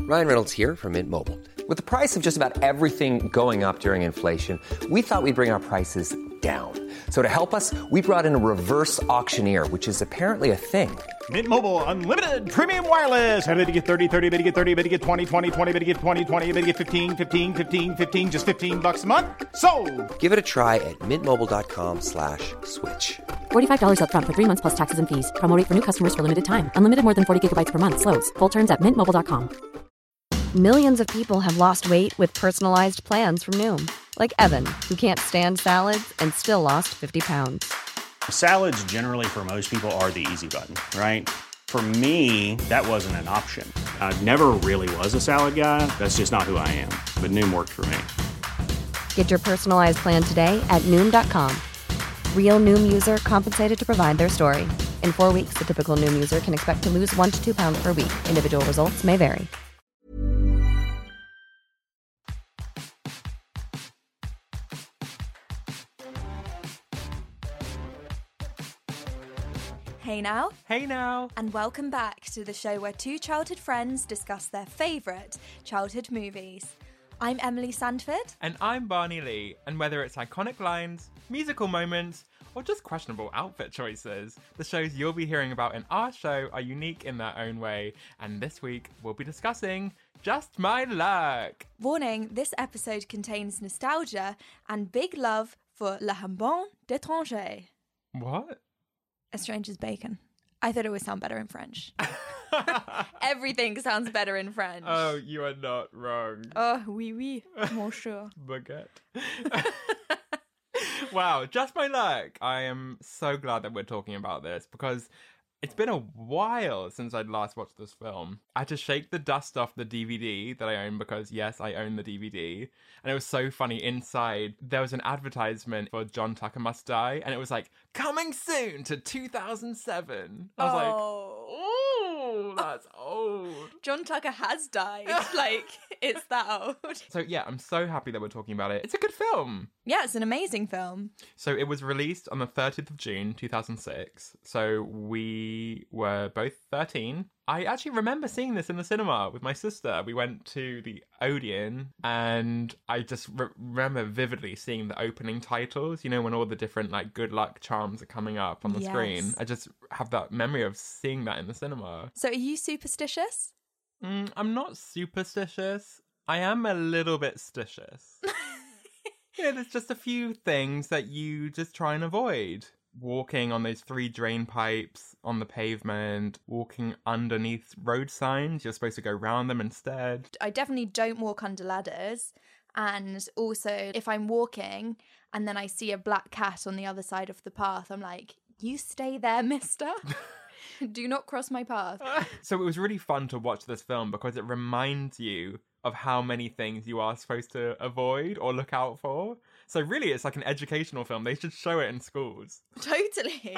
Ryan Reynolds here from Mint Mobile. With the price of just about everything going up during inflation, we thought we'd bring our prices down. So to help us, we brought in a reverse auctioneer, which is apparently a thing. Mint Mobile Unlimited Premium Wireless. How to get 30, 30, bit to get 30, bit to get 20, 20, 20, bit to get 20, 20, bit to get 15, 15, 15, 15, just $15 a month? Sold! Give it a try at mintmobile.com/switch. $45 up front for 3 months plus taxes and fees. Promo rate for new customers for limited time. Unlimited more than 40 gigabytes per month. Slows full terms at mintmobile.com. Millions of people have lost weight with personalized plans from Noom. Like Evan, who can't stand salads and still lost 50 pounds. Salads generally for most people are the easy button, right? For me, that wasn't an option. I never really was a salad guy. That's just not who I am. But Noom worked for me. Get your personalized plan today at Noom.com. Real Noom user compensated to provide their story. In 4 weeks, the typical Noom user can expect to lose 1 to 2 pounds per week. Individual results may vary. Hey now. Hey now. And welcome back to the show where two childhood friends discuss their favourite childhood movies. I'm Emily Sandford. And I'm Barney Lee. And whether it's iconic lines, musical moments, or just questionable outfit choices, the shows you'll be hearing about in our show are unique in their own way. And this week, we'll be discussing Just My Luck. Warning, this episode contains nostalgia and big love for Le Jambon d'étranger. What? A stranger's bacon. I thought it would sound better in French. Everything sounds better in French. Oh, you are not wrong. Oh, oui, oui, monsieur. Baguette. Wow, Just My Luck. I am so glad that we're talking about this because it's been a while since I'd last watched this film. I had to shake the dust off the DVD that I own because, yes, I own the DVD. And it was so funny. Inside, there was an advertisement for John Tucker Must Die. And it was like, coming soon to 2007. I was like, oh, that's old. John Tucker has died. Like, it's that old. So, yeah, I'm so happy that we're talking about it. It's a good film. Yeah, it's an amazing film. So it was released on the 30th of June, 2006. So we were both 13. I actually remember seeing this in the cinema with my sister. We went to the Odeon and I just remember vividly seeing the opening titles, you know, when all the different like good luck charms are coming up on the screen. I just have that memory of seeing that in the cinema. So are you superstitious? I'm not superstitious. I am a little bit stitious. Yeah, there's just a few things that you just try and avoid. Walking on those 3 drain pipes on the pavement, walking underneath road signs, you're supposed to go round them instead. I definitely don't walk under ladders. And also, if I'm walking and then I see a black cat on the other side of the path, I'm like, you stay there, mister. Do not cross my path. So it was really fun to watch this film because it reminds you of how many things you are supposed to avoid or look out for. So really, it's like an educational film. They should show it in schools. Totally.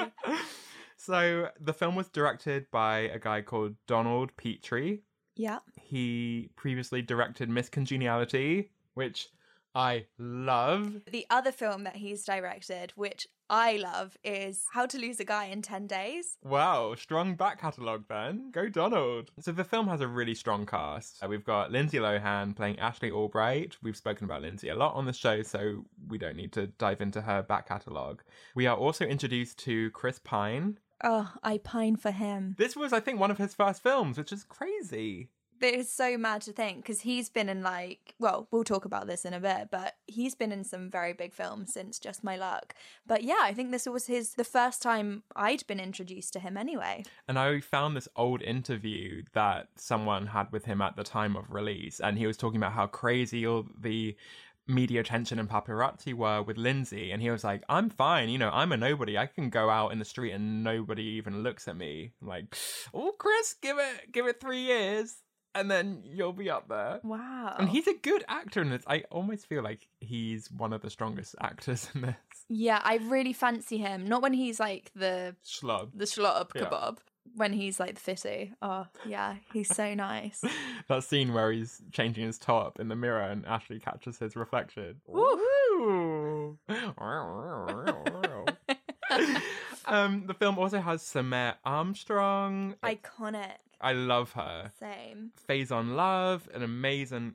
So the film was directed by a guy called Donald Petrie. Yeah. He previously directed Miss Congeniality, which I love. The other film that he's directed, which I love, is How to Lose a Guy in 10 Days. Wow, strong back catalogue then. Go Donald. So the film has a really strong cast. We've got Lindsay Lohan playing Ashley Albright. We've spoken about Lindsay a lot on the show, so we don't need to dive into her back catalogue. We are also introduced to Chris Pine. Oh, I pine for him. This was, I think, one of his first films, which is crazy. It is so mad to think, because he's been in well, we'll talk about this in a bit, but he's been in some very big films since Just My Luck. But yeah, I think this was the first time I'd been introduced to him anyway. And I found this old interview that someone had with him at the time of release, and he was talking about how crazy all the media attention and paparazzi were with Lindsay, and he was like, I'm fine, you know, I'm a nobody. I can go out in the street and nobody even looks at me. I'm like, oh, Chris, give it 3 years. And then you'll be up there. Wow. And he's a good actor in this. I almost feel like he's one of the strongest actors in this. Yeah, I really fancy him. Not when he's like the Schlub. The schlub kebab. When he's like the fitty. Oh, yeah, he's so nice. That scene where he's changing his top in the mirror and Ashley catches his reflection. Woo! The film also has Samare Armstrong. Iconic. I love her. Same. Faison Love, an amazing...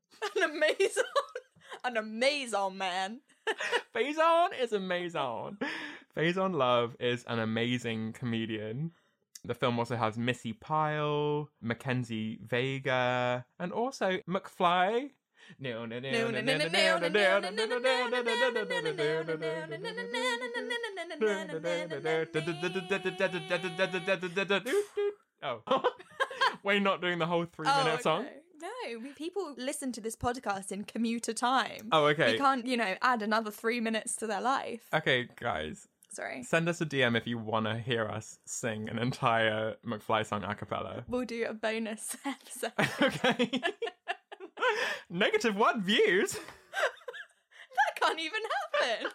An amazing man. Faison is amazing. Faison Love is an amazing comedian. The film also has Missy Pyle, Mackenzie Vega, and also McFly. Oh. We're not doing the whole 3-minute song? No, people listen to this podcast in commuter time. Oh, okay. We can't, add another 3 minutes to their life. Okay, guys. Sorry. Send us a DM if you want to hear us sing an entire McFly song a cappella. We'll do a bonus episode. Okay. -1 views? That can't even happen.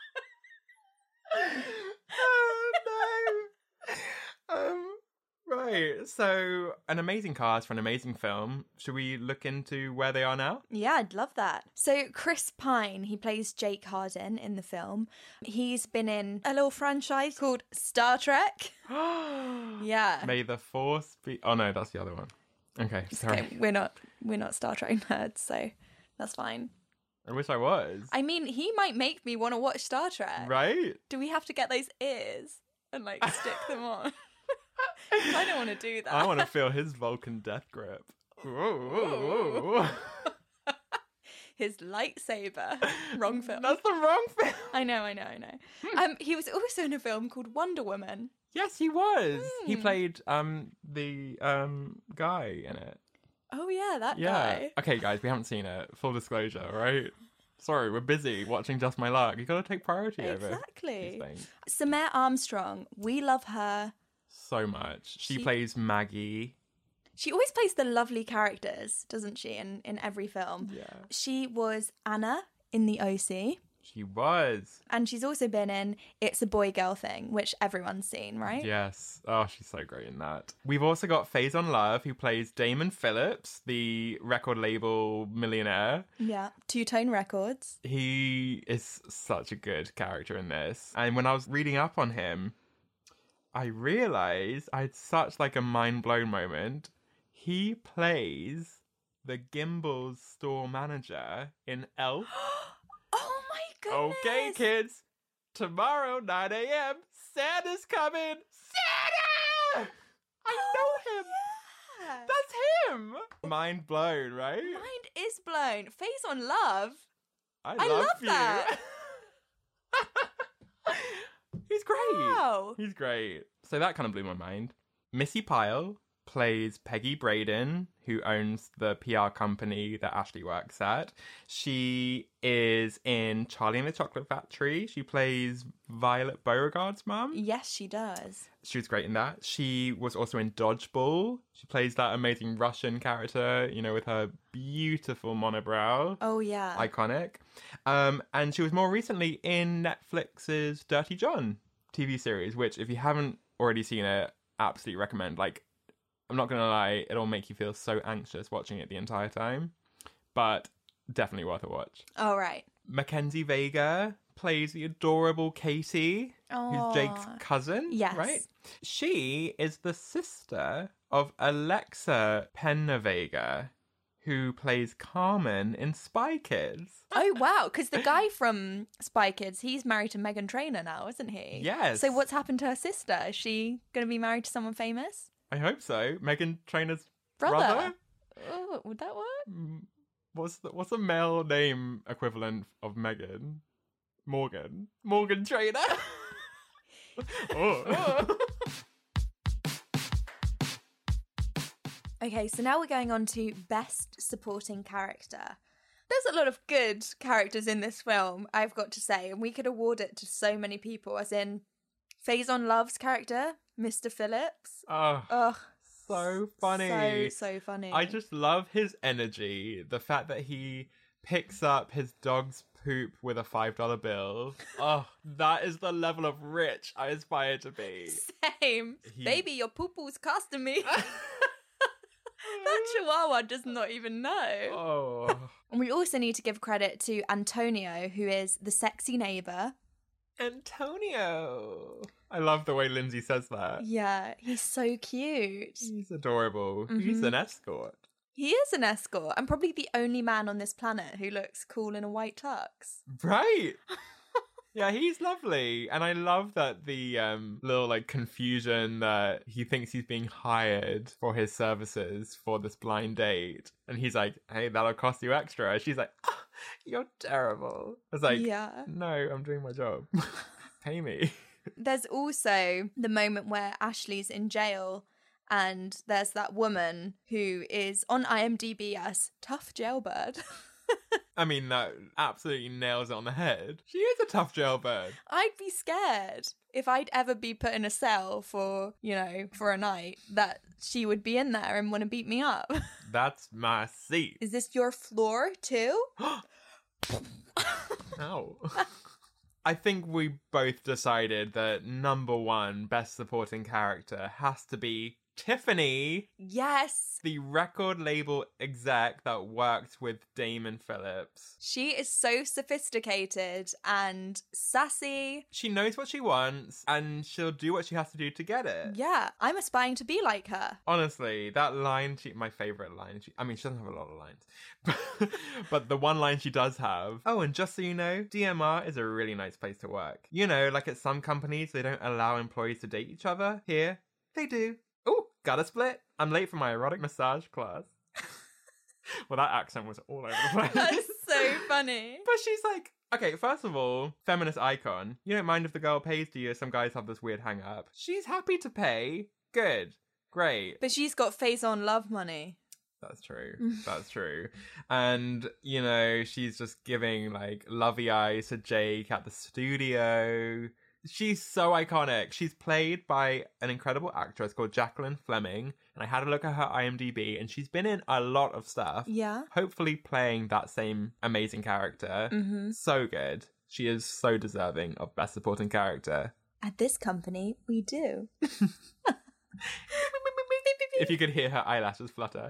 Oh, no. Right, so an amazing cast for an amazing film. Should we look into where they are now? Yeah, I'd love that. So Chris Pine, he plays Jake Harden in the film. He's been in a little franchise called Star Trek. Yeah. May the Force be... Oh no, that's the other one. Okay, sorry. Okay, we're not Star Trek nerds, so that's fine. I wish I was. I mean, he might make me want to watch Star Trek. Right? Do we have to get those ears and stick them on? I don't want to do that. I want to feel his Vulcan death grip. Whoa. His lightsaber. Wrong film. That's the wrong film. I know. He was also in a film called Wonder Woman. Yes, he was. He played the guy in it. Oh yeah, that Yeah. guy. Okay, guys, we haven't seen it. Full disclosure, right? Sorry, we're busy watching Just My Luck. You got to take priority over Exactly. these things. Samare Armstrong, we love her. So much. She plays Maggie. She always plays the lovely characters, doesn't she, in every film? Yeah. She was Anna in The OC. She was. And she's also been in It's a Boy Girl Thing, which everyone's seen, right? Yes. Oh, she's so great in that. We've also got Faison Love, who plays Damon Phillips, the record label millionaire. Yeah. Two Tone Records. He is such a good character in this. And when I was reading up on him, I realised I had such a mind-blown moment. He plays the Gimbals store manager in Elf. Oh my goodness. Okay, kids. Tomorrow, 9 a.m., Santa's coming. Santa! I know him. Yeah. That's him. Mind blown, right? Mind is blown. Faison Love. I love you. that. He's great. Wow. He's great. So that kind of blew my mind. Missy Pyle plays Peggy Braden, who owns the PR company that Ashley works at. She is in Charlie and the Chocolate Factory. She plays Violet Beauregard's mum. Yes, she does. She was great in that. She was also in Dodgeball. She plays that amazing Russian character, with her beautiful monobrow. Oh, yeah. Iconic. And she was more recently in Netflix's Dirty John TV series, which if you haven't already seen it, absolutely recommend. I'm not going to lie, it'll make you feel so anxious watching it the entire time, but definitely worth a watch. All right. Mackenzie Vega plays the adorable Katie, who's Jake's cousin, Yes. right? She is the sister of Alexa Penna Vega, who plays Carmen in Spy Kids. Oh, wow. Because the guy from Spy Kids, he's married to Meghan Trainor now, isn't he? Yes. So what's happened to her sister? Is she going to be married to someone famous? I hope so. Meghan Trainor's Brother? brother? Oh, would that work? What's the male name equivalent of Meghan? Morgan Trainor. Oh. Okay, so now we're going on to Best Supporting Character. There's a lot of good characters in this film, I've got to say, and we could award it to so many people, as in Faison Love's character, Mr. Phillips. Oh, Ugh. so funny. So funny. I just love his energy. The fact that he picks up his dog's poop with a $5 bill. Oh, that is the level of rich I aspire to be. Same. Baby, your poo-poo's costing me. That chihuahua does not even know. Oh. And we also need to give credit to Antonio, who is the sexy neighbour. Antonio. I love the way Lindsay says that. Yeah, he's so cute. He's adorable. He's an escort. He is an escort and probably the only man on this planet who looks cool in a white tux. Right. Yeah, he's lovely. And I love that the little like confusion that he thinks he's being hired for his services for this blind date. And he's like, hey, that'll cost you extra. She's like, oh, you're terrible. I was like, no, I'm doing my job. Pay me. There's also the moment where Ashley's in jail and there's that woman who is on IMDb as Tough Jailbird. I mean, that absolutely nails it on the head. She is a tough jailbird. I'd be scared if I'd ever be put in a cell for, for a night, that she would be in there and want to beat me up. That's my seat. Is this your floor too? Ow. I think we both decided that number one best supporting character has to be Tiffany. Yes. The record label exec that worked with Damon Phillips. She is so sophisticated and sassy. She knows what she wants and she'll do what she has to do to get it. Yeah, I'm aspiring to be like her. Honestly, that line, my favorite line. She doesn't have a lot of lines. But the one line she does have, oh, and just so you know, DMR is a really nice place to work. Like at some companies, they don't allow employees to date each other. Here, they do. Oh, got a split. I'm late for my erotic massage class. Well, that accent was all over the place. That's so funny. But she's like, okay, first of all, feminist icon. You don't mind if the girl pays to you. Some guys have this weird hang up. She's happy to pay. Good. Great. But she's got face on love money. That's true. That's true. And, she's just giving like lovey eyes to Jake at the studio. She's so iconic. She's played by an incredible actress called Jacqueline Fleming. And I had a look at her IMDb and she's been in a lot of stuff. Yeah. Hopefully playing that same amazing character. Mm-hmm. So good. She is so deserving of Best Supporting Character. At this company, we do. If you could hear her eyelashes flutter.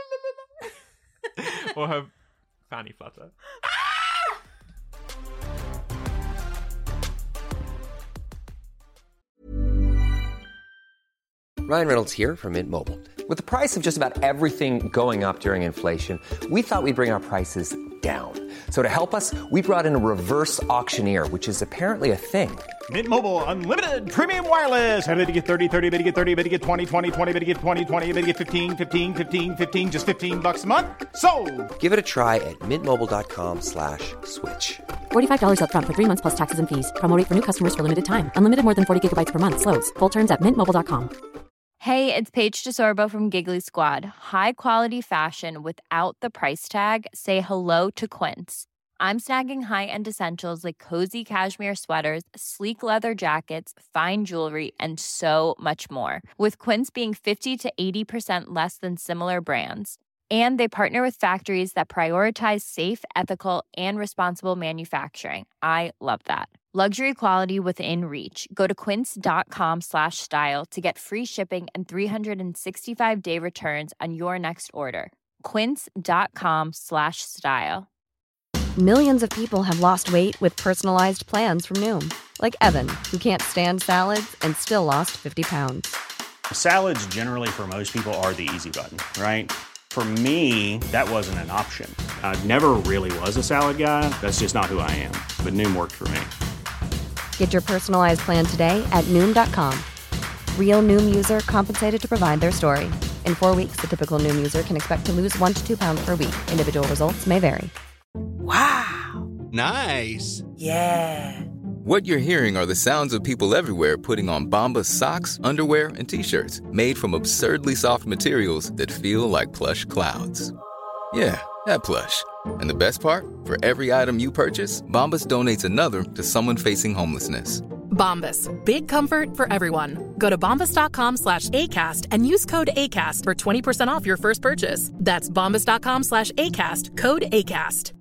Or her fanny flutter. Ryan Reynolds here from Mint Mobile. With the price of just about everything going up during inflation, we thought we'd bring our prices down. So to help us, we brought in a reverse auctioneer, which is apparently a thing. Mint Mobile Unlimited Premium Wireless. How to get 30, 30, bit to get 30, bit to get 20, 20, 20, bit to get 20, 20, bit to get 15, 15, 15, 15, just $15 a month? Sold! Give it a try at mintmobile.com/switch. $45 up front for 3 months plus taxes and fees. Promo rate for new customers for limited time. Unlimited more than 40 gigabytes per month. Slows full terms at mintmobile.com. Hey, it's Paige DeSorbo from Giggly Squad. High quality fashion without the price tag. Say hello to Quince. I'm snagging high-end essentials like cozy cashmere sweaters, sleek leather jackets, fine jewelry, and so much more. With Quince being 50 to 80% less than similar brands. And they partner with factories that prioritize safe, ethical, and responsible manufacturing. I love that. Luxury quality within reach. Go to quince.com/style to get free shipping and 365-day returns on your next order. Quince.com/style. Millions of people have lost weight with personalized plans from Noom. Like Evan, who can't stand salads and still lost 50 pounds. Salads generally for most people are the easy button, right? For me, that wasn't an option. I never really was a salad guy. That's just not who I am. But Noom worked for me. Get your personalized plan today at Noom.com. Real Noom user compensated to provide their story. In 4 weeks, the typical Noom user can expect to lose 1 to 2 pounds per week. Individual results may vary. Wow. Nice. Yeah. What you're hearing are the sounds of people everywhere putting on Bombas socks, underwear, and T-shirts made from absurdly soft materials that feel like plush clouds. Yeah, that plush. And the best part? For every item you purchase, Bombas donates another to someone facing homelessness. Bombas. Big comfort for everyone. Go to bombas.com/ACAST and use code ACAST for 20% off your first purchase. That's bombas.com/ACAST. Code ACAST.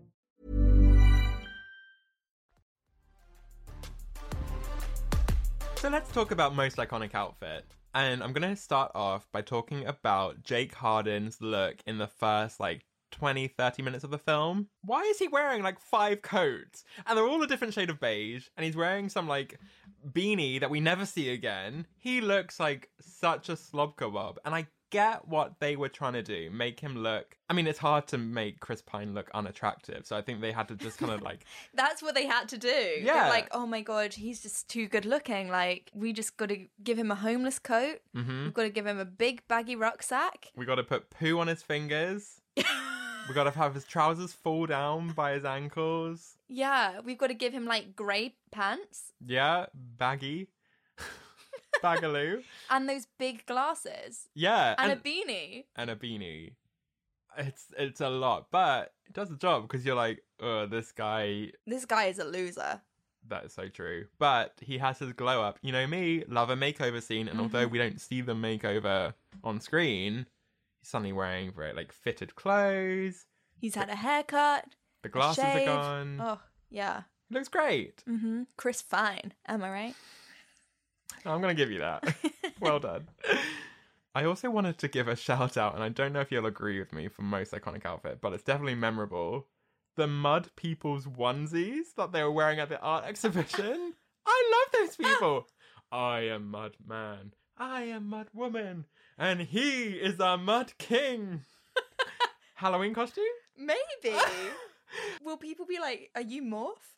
So let's talk about most iconic outfit. And I'm going to start off by talking about Jake Harden's look in the first, 20-30 minutes of the film. Why is he wearing like 5 coats? And they're all a different shade of beige. And he's wearing some like beanie that we never see again. He looks like such a slob kebab. And I get what they were trying to do. Make him look... I mean, it's hard to make Chris Pine look unattractive. So I think they had to just kind of like... That's what they had to do. Yeah. They're like, oh my God, he's just too good looking. Like, we just got to give him a homeless coat. Mm-hmm. We've got to give him a big baggy rucksack. We got to put poo on his fingers. We got to have his trousers fall down by his ankles. Yeah, we've got to give him like grey pants. Yeah, baggy. Bagaloo. And those big glasses. Yeah. And a beanie. And a beanie. It's a lot, but it does the job because you're like, oh, this guy... This guy is a loser. That is so true. But he has his glow up. You know me, love a makeover scene, and although we don't see the makeover on screen, he's suddenly wearing very like fitted clothes. He's had a haircut. The glasses are gone. Oh, yeah. He looks great. Mm-hmm. Chris Fine, am I right? I'm going to give you that. Well done. I also wanted to give a shout out, and I don't know if you'll agree with me for most iconic outfit, but it's definitely memorable. The Mud People's onesies that they were wearing at the art exhibition. I love those people. I am Mud Man. I am Mud Woman. And he is our Mud King. Halloween costume? Maybe. Will people be like, are you Morph?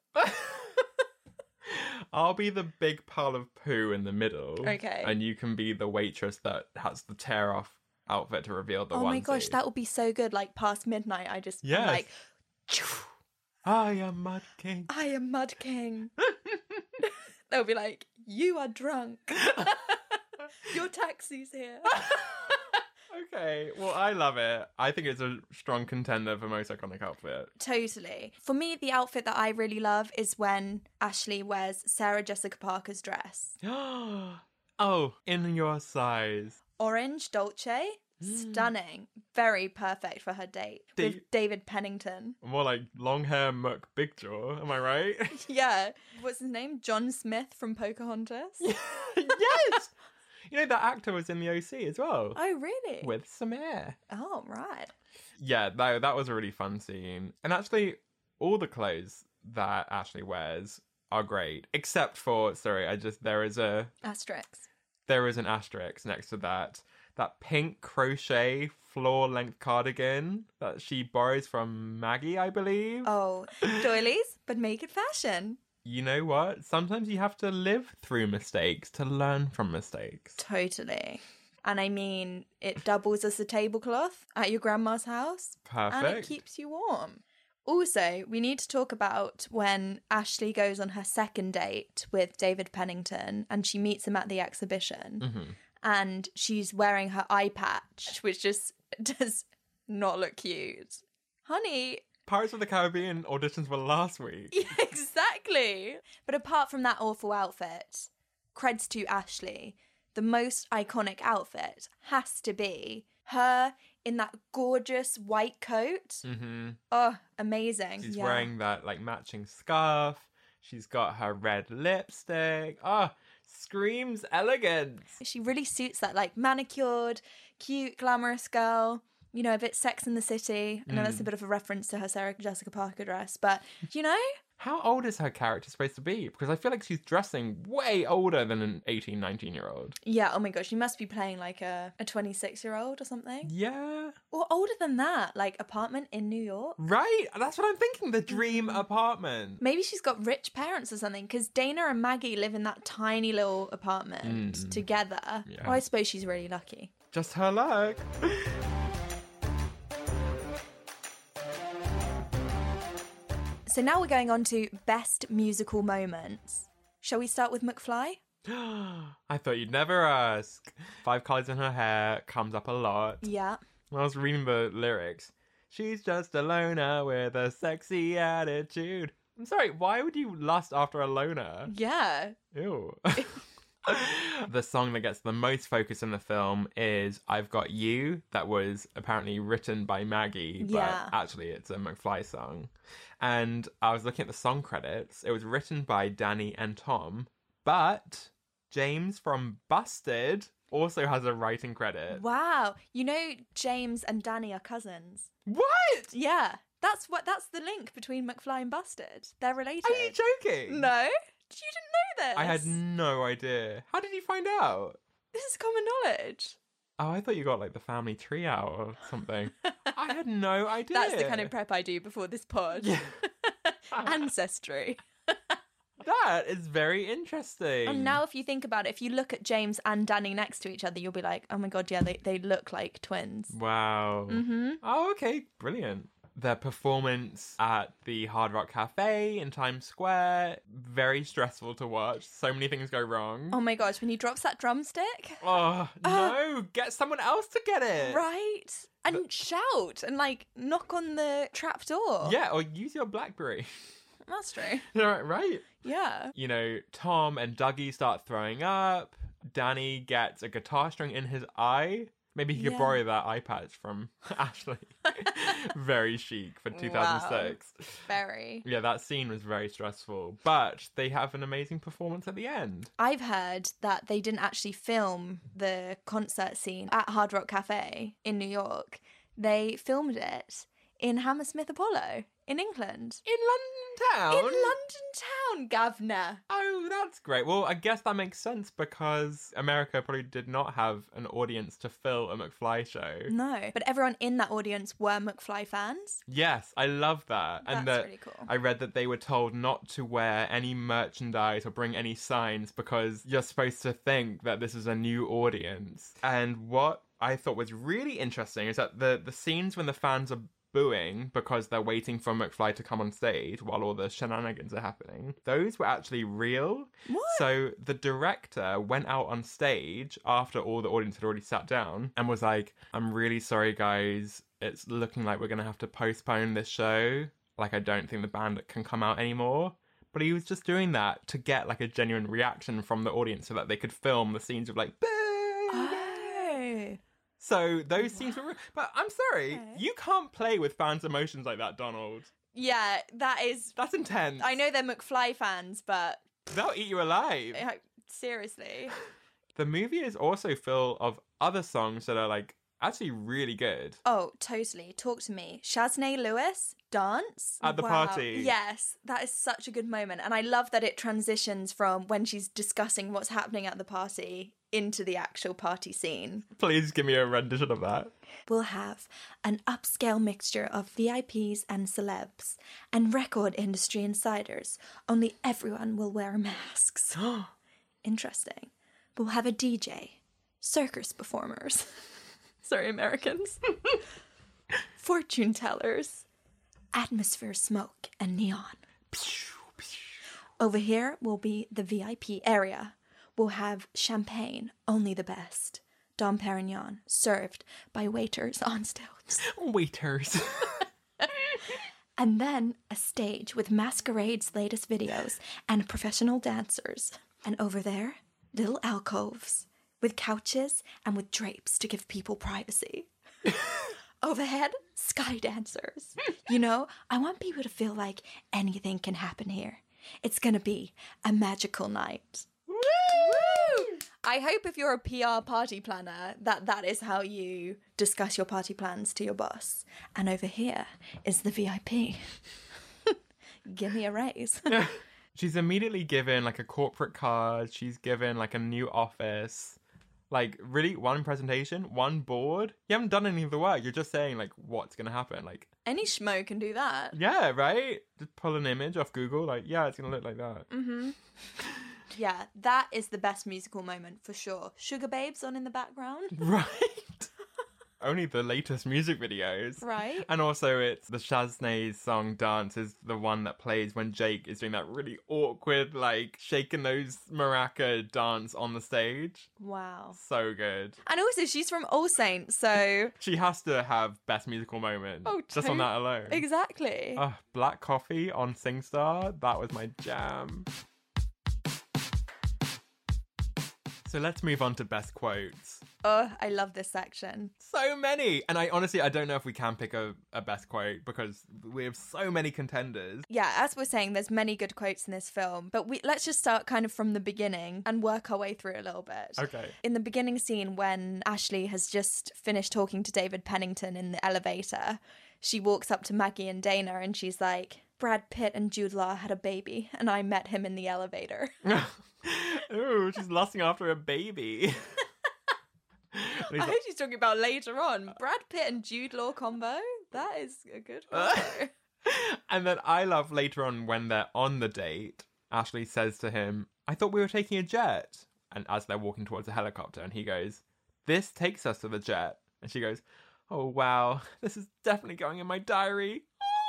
I'll be the big pile of poo in the middle. Okay. And you can be the waitress that has the tear off outfit to reveal the onesie. Oh my gosh, that would be so good. Like past midnight, I just yes. like... I am Mud King. I am Mud King. They'll be like, you are drunk. Your taxi's here. Okay, well, I love it. I think it's a strong contender for most iconic outfit. Totally. For me, the outfit that I really love is when Ashley wears Sarah Jessica Parker's dress. Oh, in your size. Orange Dolce. Stunning. Very perfect for her date with David Pennington. More like long hair muck big jaw, am I right? Yeah. What's his name? John Smith from Pocahontas? Yes! You know, that actor was in the OC as well. Oh, really? With Samir. Oh, right. Yeah, that was a really fun scene. And actually, all the clothes that Ashley wears are great. Except for, there is an asterisk next to that. That pink crochet floor-length cardigan that she borrows from Maggie, I believe. Oh, doilies, but make it fashion. You know what? Sometimes you have to live through mistakes to learn from mistakes. Totally. And I mean, it doubles as a tablecloth at your grandma's house. Perfect. And it keeps you warm. Also, we need to talk about when Ashley goes on her second date with David Pennington and she meets him at the exhibition. Mm-hmm. And she's wearing her eye patch, which just does not look cute. Honey... Pirates of the Caribbean auditions were last week. Yeah, exactly. But apart from that awful outfit, creds to Ashley, the most iconic outfit has to be her in that gorgeous white coat. Mm-hmm. Oh, amazing. She's wearing that like matching scarf. She's got her red lipstick. Oh, screams elegance. She really suits that like manicured, cute, glamorous girl. You know, a bit Sex in the City. I know that's a bit of a reference to her Sarah Jessica Parker dress, but, you know? How old is her character supposed to be? Because I feel like she's dressing way older than an 18, 19-year-old. Yeah, oh my gosh, she must be playing like a 26-year-old or something. Yeah. Or older than that, like Apartment in New York. Right, that's what I'm thinking, the dream apartment. Maybe she's got rich parents or something, because Dana and Maggie live in that tiny little apartment together. Yeah. Well, I suppose she's really lucky. Just her luck. So now we're going on to best musical moments. Shall we start with McFly? I thought you'd never ask. 5 colours in her hair comes up a lot. Yeah. When I was reading the lyrics, she's just a loner with a sexy attitude. I'm sorry, why would you lust after a loner? Yeah. Ew. The song that gets the most focus in the film is I've Got You, that was apparently written by Maggie, but actually it's a McFly song. And I was looking at the song credits. It was written by Danny and Tom, but James from Busted also has a writing credit. Wow. You know James and Danny are cousins. What? Yeah. That's the link between McFly and Busted. They're related. Are you joking? No? You didn't know this? I had no idea. How did you find out? This is common knowledge. Oh, I thought you got like the family tree out or something. I had no idea. That's the kind of prep I do before this pod. Yeah. Ancestry. That is very interesting. And now if you think about it, if you look at James and Danny next to each other, you'll be like, oh my God, yeah, they look like twins. Wow. Mm-hmm. Oh, okay. Brilliant. Their performance at the Hard Rock Cafe in Times Square, very stressful to watch. So many things go wrong. Oh my gosh, when he drops that drumstick. Oh, no. Get someone else to get it. Right. And shout and like knock on the trap door. Yeah, or use your BlackBerry. That's true. Right. Yeah. You know, Tom and Dougie start throwing up. Danny gets a guitar string in his eye. Maybe he could borrow that eye patch from Ashley. Very chic for 2006. Wow. Very. Yeah, that scene was very stressful. But they have an amazing performance at the end. I've heard that they didn't actually film the concert scene at Hard Rock Cafe in New York. They filmed it in Hammersmith Apollo in England. In London town? In London town, Gavna. Oh, that's great. Well, I guess that makes sense because America probably did not have an audience to fill a McFly show. No, but everyone in that audience were McFly fans. Yes, I love that. That's and that really cool. I read that they were told not to wear any merchandise or bring any signs because you're supposed to think that this is a new audience. And what I thought was really interesting is that the scenes when the fans are booing because they're waiting for McFly to come on stage while all the shenanigans are happening, those were actually real. What? So the director went out on stage after all the audience had already sat down and was like, I'm really sorry guys, it's looking like we're gonna have to postpone this show. Like, I don't think the band can come out anymore. But he was just doing that to get like a genuine reaction from the audience so that they could film the scenes of like, boo! Oh. So those scenes were... But I'm sorry, you can't play with fans' emotions like that, Donald. Yeah, That's intense. I know they're McFly fans, but... They'll eat you alive. Seriously. The movie is also full of other songs that are like actually really good. Oh, totally. Talk to me. Shaznay Lewis, Dance. At the party. Yes, that is such a good moment. And I love that it transitions from when she's discussing what's happening at the party into the actual party scene. Please give me a rendition of that. We'll have an upscale mixture of VIPs and celebs and record industry insiders. Only everyone will wear masks. Interesting. We'll have a DJ, circus performers. Sorry, Americans. Fortune tellers, atmosphere smoke and neon. Over here will be the VIP area. We'll have champagne, only the best. Dom Perignon, served by waiters on stilts. Waiters. And then a stage with Masquerade's latest videos and professional dancers. And over there, little alcoves with couches and with drapes to give people privacy. Overhead, sky dancers. You know, I want people to feel like anything can happen here. It's gonna be a magical night. Woo! I hope if you're a PR party planner that is how you discuss your party plans to your boss. And over here is the VIP. Give me a raise. She's immediately given like a corporate card. She's given like a new office. Like, really, one presentation, one board. You haven't done any of the work. You're just saying, like, what's going to happen. Like, any schmo can do that. Yeah, right? Just pull an image off Google. Like, yeah, it's going to look like that. Mm-hmm. Yeah, that is the best musical moment for sure. Sugar Babes on in the background. Right? Only the latest music videos. Right. And also it's the Shaznay's song Dance is the one that plays when Jake is doing that really awkward, like, shaking those maraca dance on the stage. Wow. So good. And also she's from All Saints, so... She has to have best musical moment. Oh, just on that alone. Exactly. Black Coffee on SingStar, that was my jam. So let's move on to best quotes. Oh, I love this section. So many! And I don't know if we can pick a best quote because we have so many contenders. Yeah, as we're saying, there's many good quotes in this film, but let's just start kind of from the beginning and work our way through a little bit. Okay. In the beginning scene, when Ashley has just finished talking to David Pennington in the elevator, she walks up to Maggie and Dana and she's like, Brad Pitt and Jude Law had a baby and I met him in the elevator. Ooh, she's lusting after a baby. I heard she's talking about later on. Brad Pitt and Jude Law combo? That is a good combo. And then I love later on when they're on the date, Ashley says to him, I thought we were taking a jet. And as they're walking towards a helicopter, and he goes, this takes us to the jet. And she goes, oh wow, this is definitely going in my diary.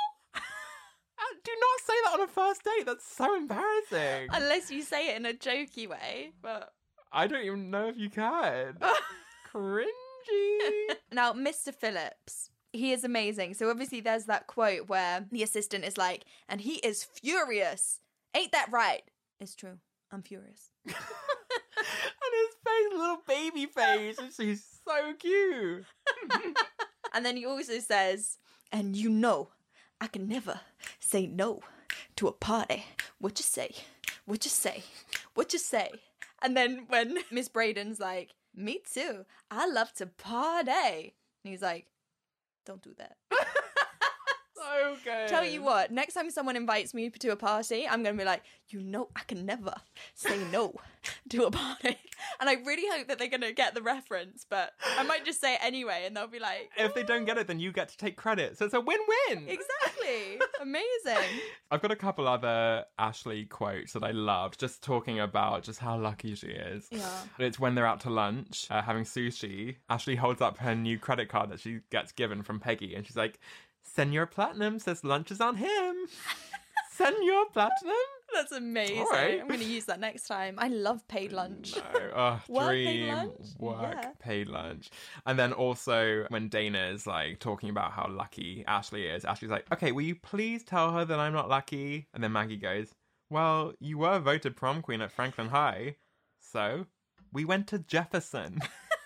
Do not say that on a first date. That's so embarrassing. Unless you say it in a jokey way, but... I don't even know if you can. Cringy. Now, Mr. Phillips, he is amazing. So obviously there's that quote where the assistant is like, and he is furious. Ain't that right? It's true. I'm furious. And his face, little baby face. And she's so cute. And then he also says, and you know, I can never say no to a party. What you say? What you say? What you say? And then when Miss Braden's like, me too. I love to party. And he's like, don't do that. So good. Tell you what, next time someone invites me to a party, I'm going to be like, you know, I can never say no to a party. And I really hope that they're going to get the reference, but I might just say it anyway and they'll be like... If they don't get it, then you get to take credit. So it's a win-win. Exactly. Amazing. I've got a couple other Ashley quotes that I loved, just talking about just how lucky she is. Yeah. It's when they're out to lunch, having sushi. Ashley holds up her new credit card that she gets given from Peggy, and she's like, Senor Platinum says lunch is on him. Senor Platinum? That's amazing. All right. I'm going to use that next time. I love paid lunch. No. Work Dream paid lunch? work Yeah. paid lunch. And then also when Dana is like talking about how lucky Ashley is, Ashley's like, okay, will you please tell her that I'm not lucky? And then Maggie goes, well, you were voted prom queen at Franklin High, so we went to Jefferson.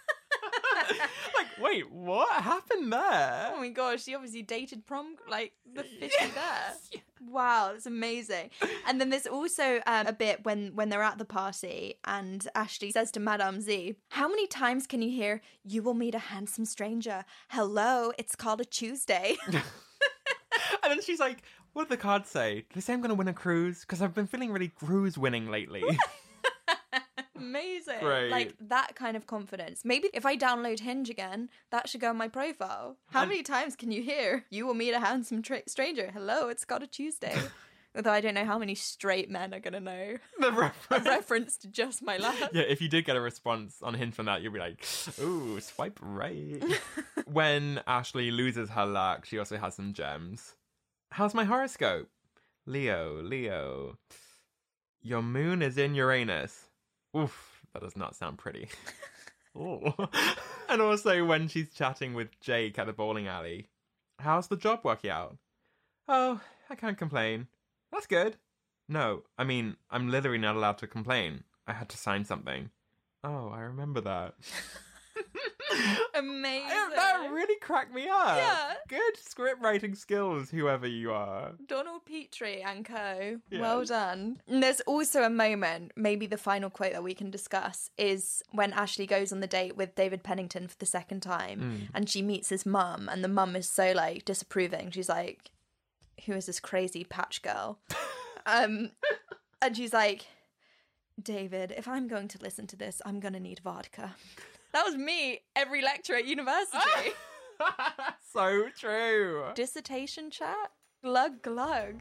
Wait, what happened there? Oh my gosh, she obviously dated prom, like, the fishy there. Wow, that's amazing. And then there's also a bit when they're at the party and Ashley says to Madame Z, how many times can you hear, you will meet a handsome stranger? Hello, it's called a Tuesday. And then she's like, what did the cards say? Did they say I'm going to win a cruise? Because I've been feeling really cruise winning lately. Amazing. Great. Like, that kind of confidence. Maybe if I download Hinge again, that should go on my profile. How many times can you hear, you will meet a handsome stranger? Hello, it's got a Tuesday. Although I don't know how many straight men are going to know The a reference to Just My Luck. Yeah, if you did get a response on Hinge from that, you'd be like, ooh, swipe right. When Ashley loses her luck, she also has some gems. How's my horoscope? Leo. Your moon is in Uranus. Oof, that does not sound pretty. Ooh. And also when she's chatting with Jake at the bowling alley. How's the job working out? Oh, I can't complain. That's good. No, I mean, I'm literally not allowed to complain. I had to sign something. Oh, I remember that. Amazing. That really cracked me up. Yeah. Good script writing skills, whoever you are. Donald Petrie and co. Yes. Well done. And there's also a moment, maybe the final quote that we can discuss, is when Ashley goes on the date with David Pennington for the second time and she meets his mum and the mum is so like disapproving. She's like, who is this crazy patch girl? And she's like, David, if I'm going to listen to this, I'm going to need vodka. That was me every lecture at university. So true. Dissertation chat? Glug glug.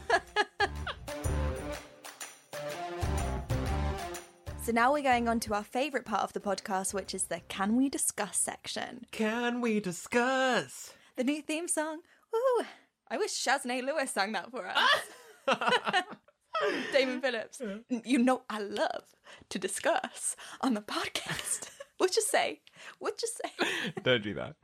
So now we're going on to our favourite part of the podcast, which is the Can We Discuss section. Can we discuss? The new theme song. Woo! I wish Shaznay Lewis sang that for us. Damon Phillips. You know I love to discuss on the podcast. What you say? What you say? Don't do that.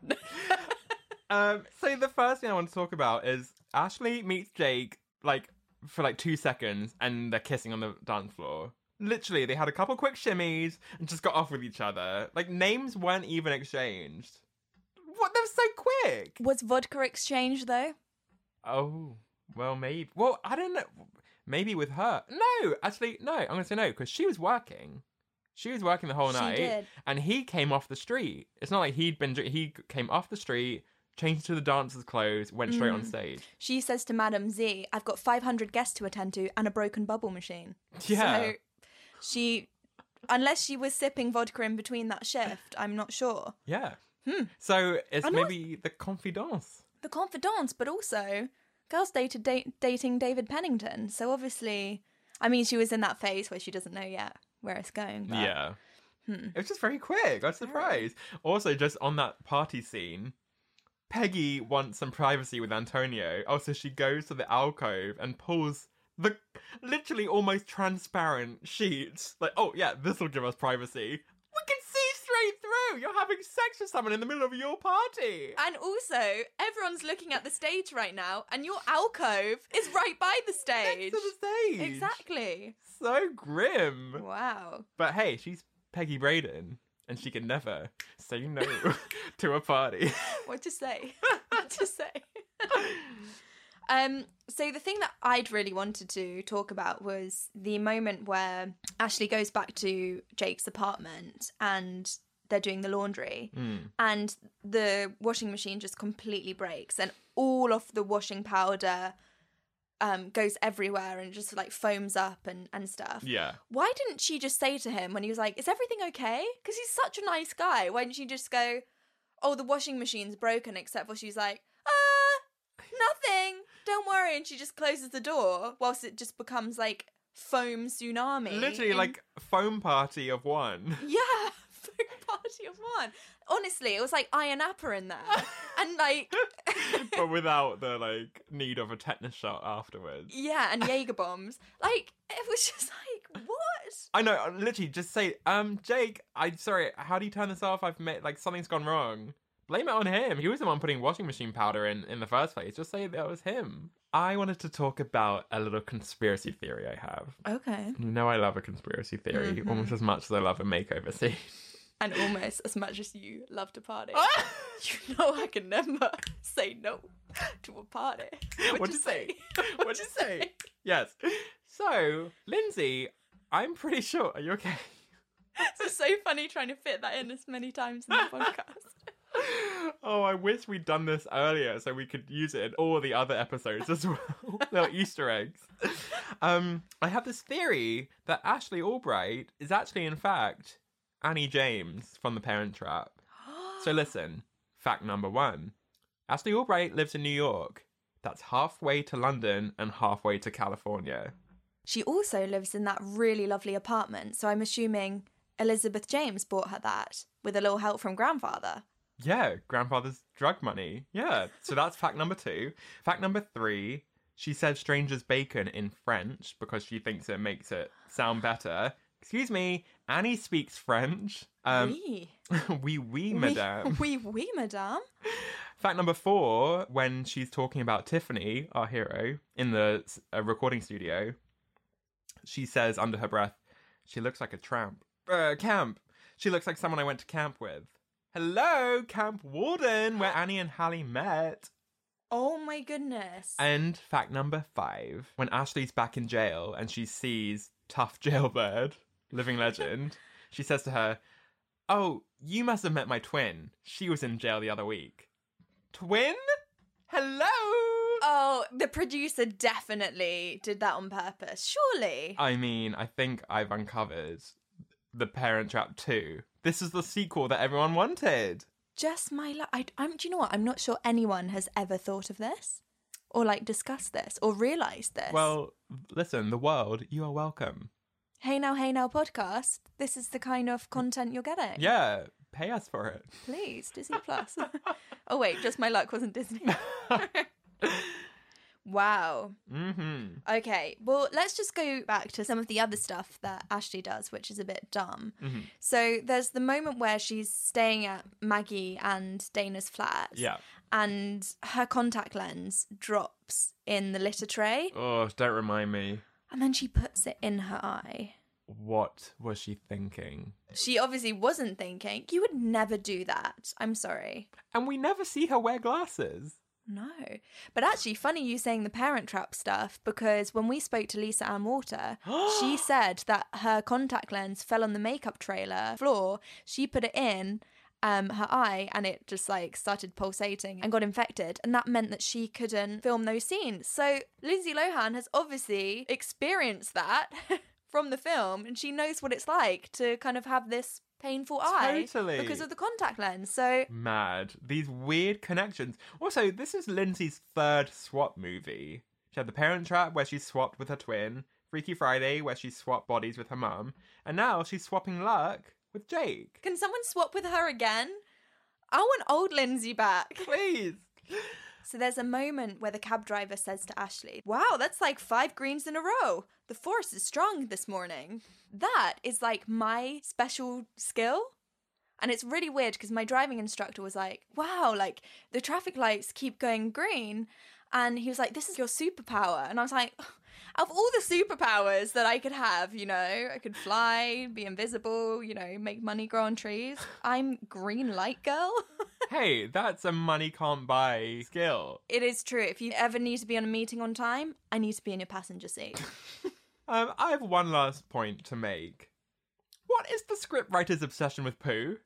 So the first thing I want to talk about is Ashley meets Jake, like, for like 2 seconds, and they're kissing on the dance floor. Literally, they had a couple quick shimmies and just got off with each other. Like, names weren't even exchanged. What? That was so quick. Was vodka exchanged, though? Oh, well, maybe. Well, I don't know. Maybe with her. No, actually, no. I'm going to say no, because she was working. She was working the whole night. Did. And he came off the street. It's not like he came off the street, changed to the dancer's clothes, went straight on stage. She says to Madam Z, I've got 500 guests to attend to and a broken bubble machine. Yeah. So unless she was sipping vodka in between that shift, I'm not sure. Yeah. So it's maybe the confidence. The confidence, but also girls dating David Pennington. So obviously, I mean, she was in that phase where she doesn't know yet where it's going. But, Yeah. It was just very quick. I was surprised. Also, just on that party scene, Peggy wants some privacy with Antonio. Oh, so she goes to the alcove and pulls the literally almost transparent sheets. Like, oh yeah, this will give us privacy. We can see straight through. You're having sex with someone in the middle of your party. And also, everyone's looking at the stage right now, and your alcove is right by the stage. Next to the stage. Exactly. So grim. Wow. But hey, she's Peggy Braden, and she can never say no to a party. What to say? What to say? So the thing that I'd really wanted to talk about was the moment where Ashley goes back to Jake's apartment and they're doing the laundry and the washing machine just completely breaks and all of the washing powder goes everywhere and just like foams up and stuff. Yeah. Why didn't she just say to him when he was like, is everything okay? Because he's such a nice guy. Why didn't she just go, oh, the washing machine's broken, except for she's like, nothing, don't worry. And she just closes the door whilst it just becomes like foam tsunami. Literally like foam party of one. Yeah, foam party of one. Honestly, it was like Iron Appa in there. And like... But without the like need of a tetanus shot afterwards. Yeah, and Jaeger bombs. Like, it was just like, what? I know, literally just say, Jake, I'm sorry, how do you turn this off? I've made, like, something's gone wrong. Blame it on him. He was the one putting washing machine powder in the first place. Just say that was him. I wanted to talk about a little conspiracy theory I have. Okay. You know I love a conspiracy theory almost as much as I love a makeover scene. And almost as much as you love to party. You know I can never say no to a party. What'd you say? What'd you say? Yes. So, Lindsay, I'm pretty sure... Are you okay? It's so funny trying to fit that in as many times in the podcast. Oh, I wish we'd done this earlier so we could use it in all the other episodes as well. Little Easter eggs. I have this theory that Ashley Albright is actually, in fact, Annie James from The Parent Trap. So listen, fact number 1. Ashley Albright lives in New York. That's halfway to London and halfway to California. She also lives in that really lovely apartment, so I'm assuming Elizabeth James bought her that with a little help from grandfather. Yeah, grandfather's drug money. Yeah, so that's fact number 2. Fact number 3, she said stranger's bacon in French because she thinks it makes it sound better. Excuse me, Annie speaks French. Oui. Oui, madame. Oui, madame. Fact number 4, when she's talking about Tiffany, our hero, in the recording studio, she says under her breath, she looks like a camp. She looks like someone I went to camp with. Hello, Camp Warden, where Annie and Hallie met. Oh my goodness. And fact number 5, when Ashley's back in jail and she sees tough jailbird, living legend, she says to her, oh, you must have met my twin. She was in jail the other week. Twin? Hello? Oh, the producer definitely did that on purpose, surely. I mean, I think I've uncovered The Parent Trap 2. This is the sequel that everyone wanted. Just my luck. Do you know what? I'm not sure anyone has ever thought of this or like discussed this or realised this. Well, listen, the world, you are welcome. Hey Now podcast. This is the kind of content you're getting. Yeah, pay us for it. Please, Disney Plus. Oh wait, Just My Luck wasn't Disney. Wow. Mm-hmm. Okay, well, let's just go back to some of the other stuff that Ashley does, which is a bit dumb. Mm-hmm. So there's the moment where she's staying at Maggie and Dana's flat. Yeah. And her contact lens drops in the litter tray. Oh, don't remind me. And then she puts it in her eye. what was she thinking? She obviously wasn't thinking. You would never do that. I'm sorry. And we never see her wear glasses. No. But actually, funny you saying the Parent Trap stuff, because when we spoke to Lisa Ann Walter, she said that her contact lens fell on the makeup trailer floor. She put it in her eye and it just like started pulsating and got infected. And that meant that she couldn't film those scenes. So Lindsay Lohan has obviously experienced that from the film, and she knows what it's like to kind of have this painful eye because of the contact lens. So mad. These weird connections. Also, this is Lindsay's third swap movie. She had The Parent Trap, where she swapped with her twin, Freaky Friday, where she swapped bodies with her mum, and now she's swapping luck with Jake. Can someone swap with her again? I want old Lindsay back. Please. So there's a moment where the cab driver says to Ashley, "Wow, that's like 5 greens in a row. The force is strong this morning." That is like my special skill. And it's really weird because my driving instructor was like, "Wow, like the traffic lights keep going green." And he was like, "This is your superpower." And I was like, out of all the superpowers that I could have, you know, I could fly, be invisible, you know, make money grow on trees. I'm green light girl. Hey, that's a money can't buy skill. It is true. If you ever need to be on a meeting on time, I need to be in your passenger seat. I have one last point to make. What is the scriptwriter's obsession with poo?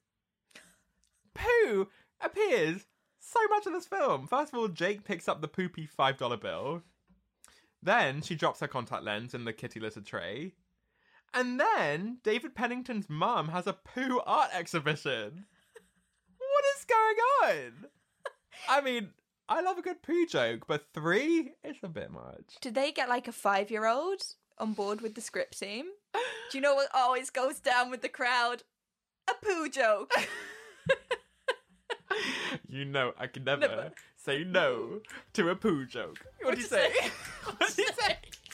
Poo appears so much in this film. First of all, Jake picks up the poopy $5 bill. Then she drops her contact lens in the kitty litter tray. And then David Pennington's mum has a poo art exhibition. What is going on? I mean, I love a good poo joke, but 3 is a bit much. Did they get like a 5-year-old on board with the script team? Do you know what always goes down with the crowd? A poo joke. You know, I can never say no to a poo joke. What do you say? What do you say?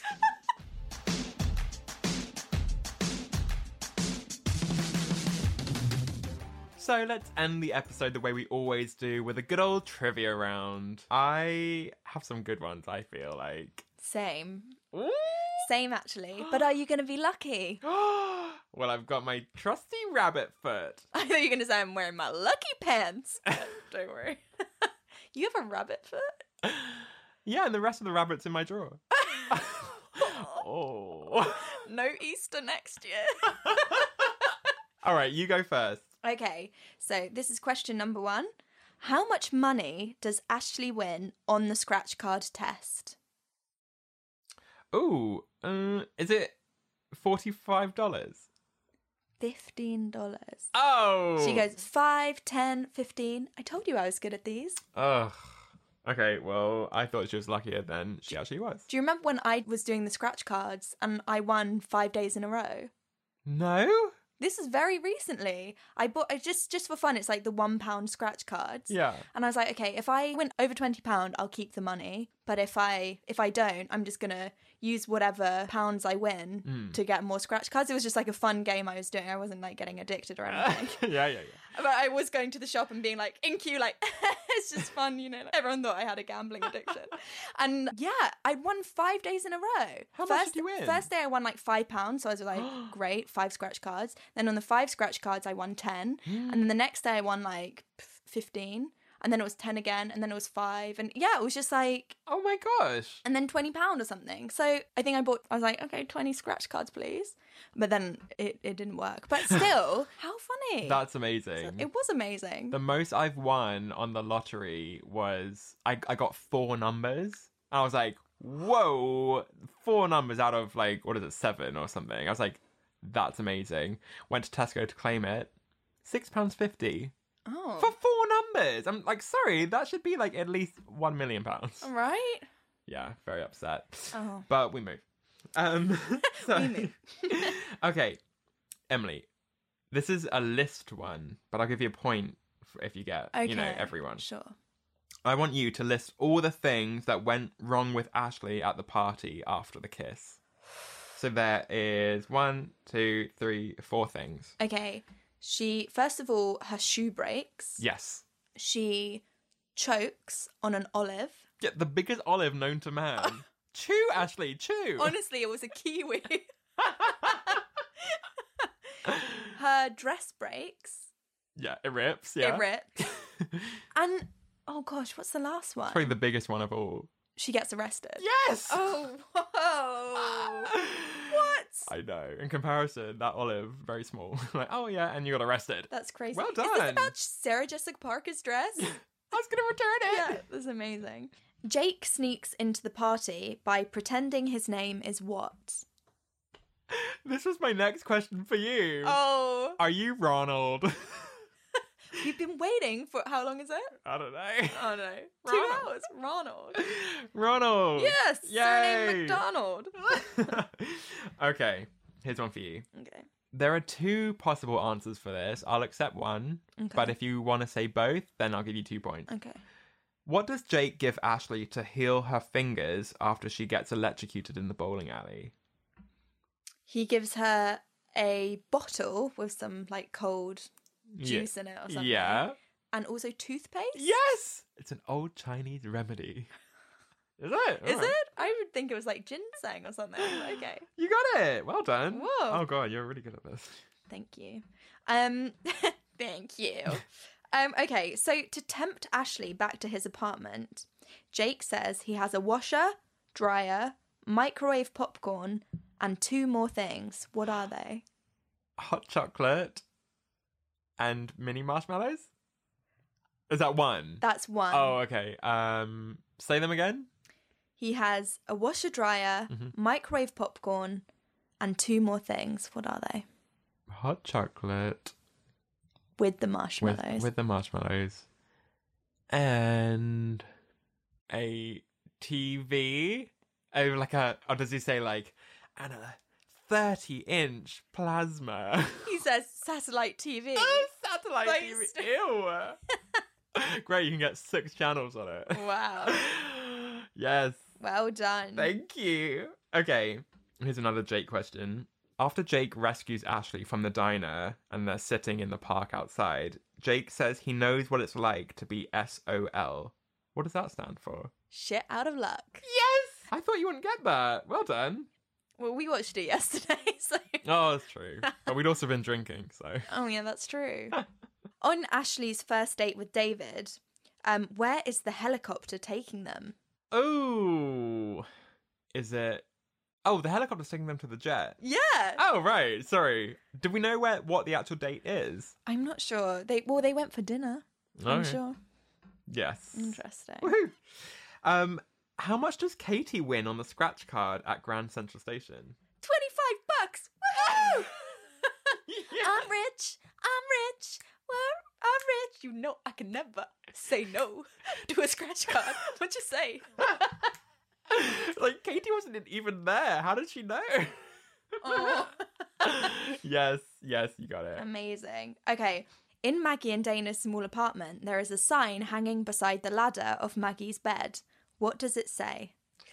So let's end the episode the way we always do, with a good old trivia round. I have some good ones, I feel like. Same. Ooh. Same, actually. But are you going to be lucky? Well, I've got my trusty rabbit foot. I thought you were going to say I'm wearing my lucky pants. Don't worry. You have a rabbit foot? Yeah, and the rest of the rabbits in my drawer. Oh. No Easter next year. All right, you go first. Okay, so this is question number 1. How much money does Ashley win on the scratch card test? Ooh, is it $45? $15. Oh! She goes 5, 10, 15. I told you I was good at these. Ugh. Okay, well, I thought she was luckier than she actually was. Do you remember when I was doing the scratch cards and I won 5 days in a row? No? This is very recently. I bought just for fun. It's like the £1 scratch cards. Yeah. And I was like, okay, if I win over £20, I'll keep the money. But if I don't, I'm just gonna use whatever pounds I win to get more scratch cards. It was just like a fun game I was doing. I wasn't like getting addicted or anything. Yeah. But I was going to the shop and being like in queue, like it's just fun, you know. Like, everyone thought I had a gambling addiction. And yeah, I won 5 days in a row. How much did you win? First day I won like £5, so I was like, great, 5 scratch cards. Then on the 5 scratch cards I won 10, and then the next day I won like 15. And then it was 10 again, and then it was 5. And yeah, it was just like... Oh my gosh. And then £20 or something. So I think I was like, okay, 20 scratch cards, please. But then it didn't work. But still, how funny. That's amazing. It was amazing. The most I've won on the lottery was... I got 4 numbers. I was like, whoa, 4 numbers out of like, 7 or something. I was like, that's amazing. Went to Tesco to claim it. £6.50. Oh. For 4 numbers. I'm like, sorry, that should be like at least £1 million. Right? Yeah, very upset. Oh. But we move. We move. Okay, Emily, this is a list one, but I'll give you a point if you get, everyone. Sure. I want you to list all the things that went wrong with Ashley at the party after the kiss. So there is 1, 2, 3, 4 things. Okay. First of all, her shoe breaks. Yes. She chokes on an olive. Yeah, the biggest olive known to man. Chew, Ashley, chew. Honestly, it was a kiwi. Her dress breaks. Yeah, it rips. Yeah. It rips. And, oh gosh, what's the last one? Probably the biggest one of all. She gets arrested. Yes! Oh, whoa. What? I know. In comparison, that olive, very small. Like, oh yeah, and you got arrested. That's crazy. Well done. Is this about Sarah Jessica Parker's dress? I was going to return it. Yeah, that's amazing. Jake sneaks into the party by pretending his name is what? This was my next question for you. Oh. Are you Ronald? We've been waiting for, how long is it? I don't know. Oh no. Ronald. 2 hours. Ronald. Ronald. Yes. Yay. Surname McDonald. Okay. Here's one for you. Okay. There are 2 possible answers for this. I'll accept one. Okay. But if you want to say both, then I'll give you 2 points. Okay. What does Jake give Ashley to heal her fingers after she gets electrocuted in the bowling alley? He gives her a bottle with some like cold juice in it or something. Yeah. And also toothpaste? Yes! It's an old Chinese remedy. Is it? Is it? I would think it was like ginseng or something. Okay. You got it. Well done. Whoa. Oh god, you're really good at this. Thank you. Thank you. Okay, so to tempt Ashley back to his apartment, Jake says he has a washer, dryer, microwave popcorn, and 2 more things. What are they? Hot chocolate and mini marshmallows? Is that one? That's one. Oh, okay. Say them again? He has a washer dryer, microwave popcorn, and 2 more things. What are they? Hot chocolate. With the marshmallows. With the marshmallows. And a TV. Oh, like a, or does he say like, and a 30-inch plasma? He says satellite TV. Oh, satellite TV. Ew. Great, you can get 6 channels on it. Wow. Yes. Well done. Thank you. Okay, here's another Jake question. After Jake rescues Ashley from the diner and they're sitting in the park outside, Jake says he knows what it's like to be SOL. What does that stand for? Shit out of luck. Yes! I thought you wouldn't get that. Well done. Well, we watched it yesterday, so... Oh, that's true. But we'd also been drinking, so... Oh, yeah, that's true. On Ashley's first date with David, where is the helicopter taking them? Oh, is it... Oh, the helicopter's taking them to the jet. Yeah. Oh, right. Sorry. Did we know what the actual date is? I'm not sure. They went for dinner. I'm sure. Yes. Interesting. Woohoo. How much does Katie win on the scratch card at Grand Central Station? $25. Woohoo! Yeah. I'm rich. Well, I'm rich. You know I can never say no to a scratch card. What'd you say? Like, Katie wasn't even there. How did she know? Oh. Yes, you got it. Amazing. Okay. In Maggie and Dana's small apartment, there is a sign hanging beside the ladder of Maggie's bed. What does it say?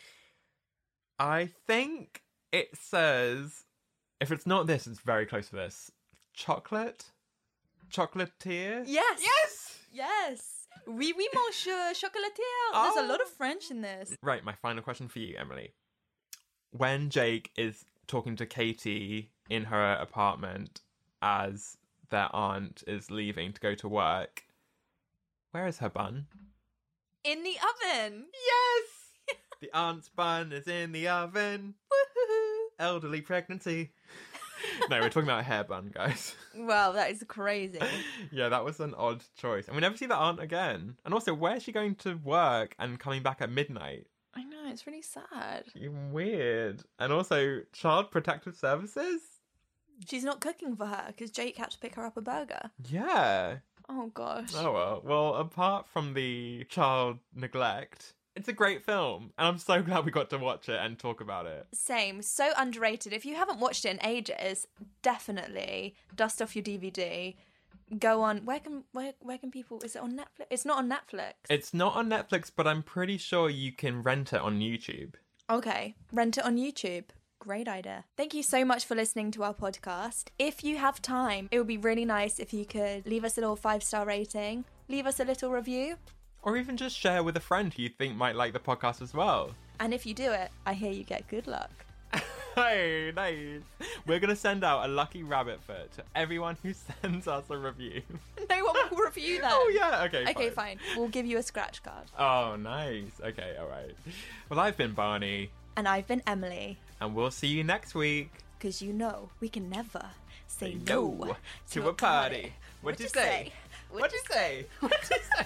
I think it says, if it's not this, it's very close to this. Chocolate? Chocolatier? Yes. Yes! Yes. Oui, monsieur, chocolatier. There's a lot of French in this. Right, my final question for you, Emily. When Jake is talking to Katie in her apartment as their aunt is leaving to go to work, where is her bun? In the oven. Yes! The aunt's bun is in the oven. Woohoo. Elderly pregnancy. No, we're talking about a hair bun, guys. Well, that is crazy. Yeah, that was an odd choice. And we never see that aunt again. And also, where's she going to work and coming back at midnight? I know, it's really sad. Weird. And also, Child Protective Services? She's not cooking for her because Jake had to pick her up a burger. Yeah. Oh, gosh. Oh, well. Well, apart from the child neglect, it's a great film. And I'm so glad we got to watch it and talk about it. Same. So underrated. If you haven't watched it in ages, definitely dust off your DVD. Go on. Where can people... Is it on Netflix? It's not on Netflix. It's not on Netflix, but I'm pretty sure you can rent it on YouTube. Okay. Rent it on YouTube. Great idea. Thank you so much for listening to our podcast. If you have time, it would be really nice if you could leave us a little 5-star rating, leave us a little review. Or even just share with a friend who you think might like the podcast as well. And if you do it, I hear you get good luck. Hey, nice. We're going to send out a lucky rabbit foot to everyone who sends us a review. No one will review that. Oh, yeah. Okay, Okay, fine. We'll give you a scratch card. Oh, nice. Okay, all right. Well, I've been Barney. And I've been Emily. And we'll see you next week. Because you know, we can never say no to a party. What'd you say? What'd you say? What'd you say?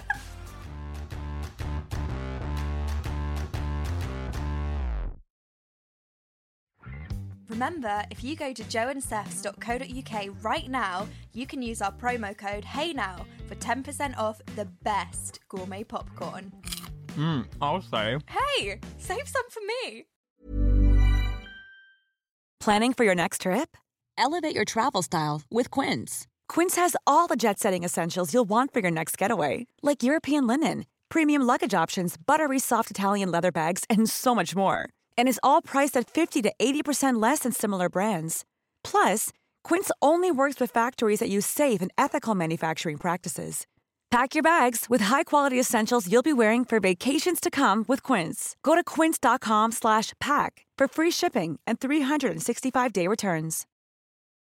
Remember, if you go to joeandseths.co.uk right now, you can use our promo code HEYNOW for 10% off the best gourmet popcorn. I'll say. Hey, save some for me. Planning for your next trip? Elevate your travel style with Quince. Quince has all the jet-setting essentials you'll want for your next getaway, like European linen, premium luggage options, buttery soft Italian leather bags, and so much more. And is all priced at 50 to 80% less than similar brands. Plus, Quince only works with factories that use safe and ethical manufacturing practices. Pack your bags with high-quality essentials you'll be wearing for vacations to come with Quince. Go to quince.com/pack for free shipping and 365-day returns.